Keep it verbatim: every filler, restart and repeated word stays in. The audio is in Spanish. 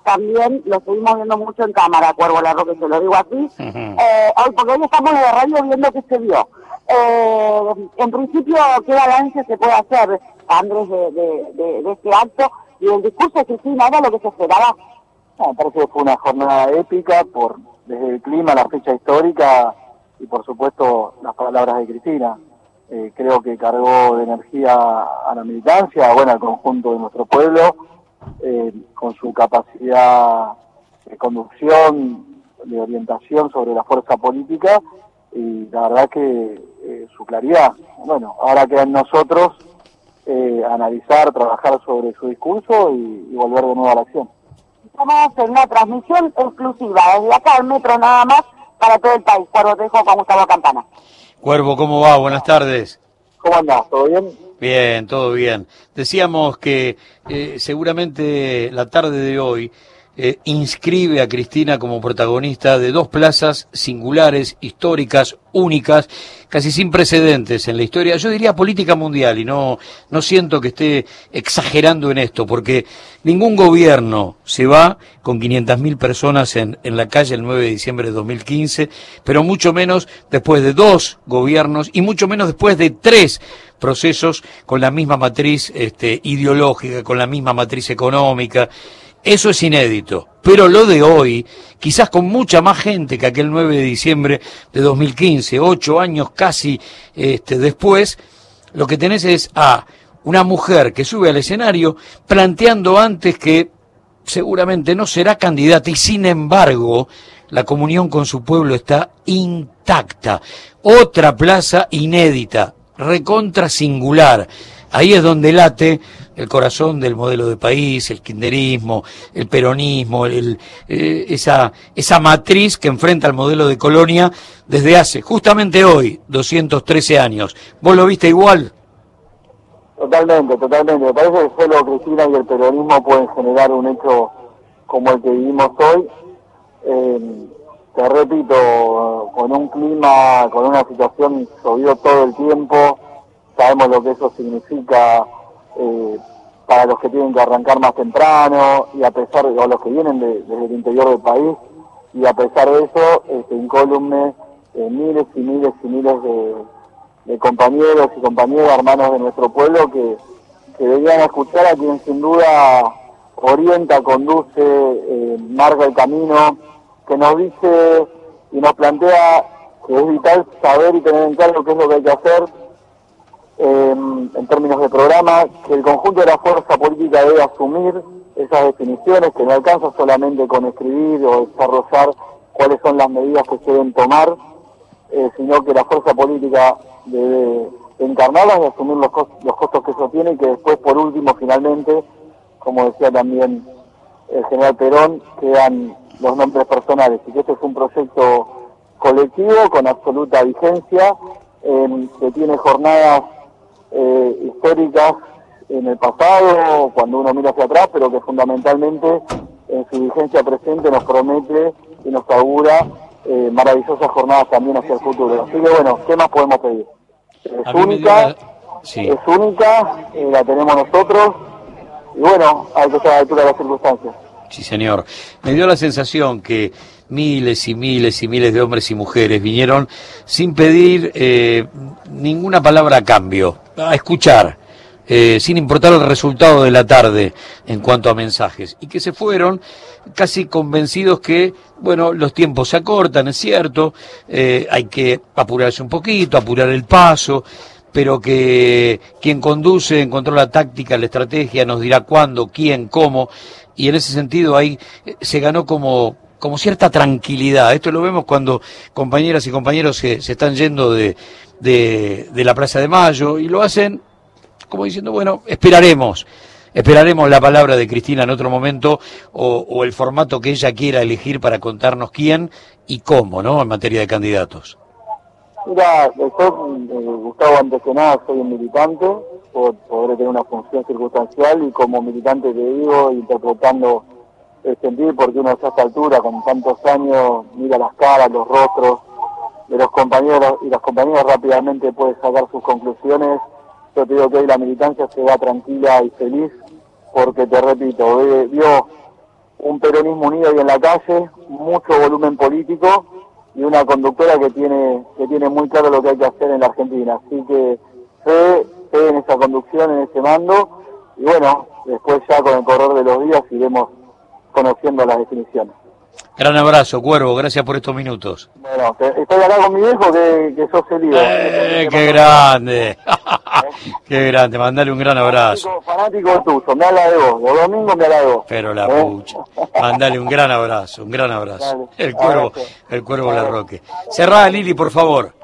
también lo seguimos viendo mucho en cámara, Cuervo Larroque, se lo digo así, Uh-huh. eh, hoy, porque hoy estamos en la radio viendo qué se vio. Eh, en principio, ¿qué balance se puede hacer, Andrés, de, de, de, de este acto? Y el discurso de Cristina, ¿era lo que se esperaba? No, me parece que fue una jornada épica, por desde el clima, la fecha histórica y por supuesto las palabras de Cristina. Eh, creo que cargó de energía a la militancia, bueno, al conjunto de nuestro pueblo, eh, con su capacidad de conducción, de orientación sobre la fuerza política y la verdad que eh, su claridad. Bueno, ahora queda en nosotros eh, analizar, trabajar sobre su discurso y, y volver de nuevo a la acción. Estamos en una transmisión exclusiva, desde acá al metro nada más, para todo el país. Cuervo, te dejo con Gustavo Campana. Cuervo, ¿cómo va? Buenas tardes. ¿Cómo andás? ¿Todo bien? Bien, todo bien. Decíamos que eh, seguramente la tarde de hoy eh, inscribe a Cristina como protagonista de dos plazas singulares, históricas, únicas, casi sin precedentes en la historia, yo diría política mundial, y no, no siento que esté exagerando en esto, porque ningún gobierno se va con quinientas mil personas en, en la calle el nueve de diciembre de dos mil quince, pero mucho menos después de dos gobiernos y mucho menos después de tres procesos con la misma matriz este, ideológica, con la misma matriz económica. Eso es inédito, pero lo de hoy, quizás con mucha más gente que aquel nueve de diciembre de dos mil quince, ocho años casi este, después, lo que tenés es a una mujer que sube al escenario planteando antes que seguramente no será candidata y sin embargo la comunión con su pueblo está intacta. Otra plaza inédita, recontra singular. Ahí es donde late el corazón del modelo de país, el kirchnerismo, el peronismo, el, eh, esa, esa matriz que enfrenta al modelo de colonia desde hace, justamente hoy, doscientos trece años. ¿Vos lo viste igual? Totalmente, totalmente. Me parece que solo Cristina y el peronismo pueden generar un hecho como el que vivimos hoy. Eh, te repito, con un clima, con una situación llovió todo el tiempo. Sabemos lo que eso significa eh, para los que tienen que arrancar más temprano y a pesar de, o los que vienen de, desde el interior del país, y a pesar de eso, este, incólume, eh, miles y miles y miles de, de compañeros y compañeras, hermanos de nuestro pueblo que, que debían escuchar a quien sin duda orienta, conduce, eh, marca el camino, que nos dice y nos plantea que es vital saber y tener en claro qué es lo que hay que hacer Eh, en términos de programa, que el conjunto de la fuerza política debe asumir esas definiciones, que no alcanza solamente con escribir o desarrollar cuáles son las medidas que se deben tomar, eh, sino que la fuerza política debe encarnarlas y asumir los, cost los costos que eso tiene, y que después, por último, finalmente, como decía también el general Perón, quedan los nombres personales, y que este es un proyecto colectivo con absoluta vigencia, eh, que tiene jornadas Eh, históricas en el pasado, cuando uno mira hacia atrás, pero que fundamentalmente en su vigencia presente nos promete y nos augura eh, maravillosas jornadas también hacia el futuro. Así que bueno, ¿qué más podemos pedir? Es única, la... sí. es única, eh, la tenemos nosotros, y bueno, hay que estar a la altura de las circunstancias. Sí, señor. Me dio la sensación que miles y miles y miles de hombres y mujeres vinieron sin pedir eh, ninguna palabra a cambio, a escuchar, eh, sin importar el resultado de la tarde en cuanto a mensajes, y que se fueron casi convencidos que, bueno, los tiempos se acortan, es cierto, eh, hay que apurarse un poquito, apurar el paso, pero que quien conduce encontró la táctica, la estrategia, nos dirá cuándo, quién, cómo, y en ese sentido ahí se ganó como, como cierta tranquilidad. Esto lo vemos cuando compañeras y compañeros se, se están yendo de, de, de la Plaza de Mayo y lo hacen como diciendo, bueno, esperaremos, esperaremos la palabra de Cristina en otro momento o, o el formato que ella quiera elegir para contarnos quién y cómo, ¿no?, en materia de candidatos. Mira, yo, eh, Gustavo, antes que nada soy un militante, por, podré tener una función circunstancial y como militante te digo, interpretando el sentir, porque uno a esta altura, con tantos años, mira las caras, los rostros de los compañeros y las compañeras rápidamente puede sacar sus conclusiones. Yo te digo que hoy la militancia se va tranquila y feliz, porque te repito, ve, vio un peronismo unido y en la calle, mucho volumen político y una conductora que tiene que tiene muy claro lo que hay que hacer en la Argentina. Así que fe, fe en esa conducción, en ese mando, y bueno, después ya con el correr de los días iremos conociendo las definiciones. Gran abrazo, Cuervo, gracias por estos minutos. Bueno, estoy acá con mi viejo que, que sos el líder. ¡Eh, qué grande! ¡Qué grande! Mandale un gran abrazo. Fanático, fanático tuyo, me habla de vos, los domingos me habla de vos. Pero la ¿Eh? pucha. Mandale un gran abrazo, un gran abrazo. Dale, El Cuervo, abrazo. el Cuervo Larroque. Cerrá, Lili, por favor.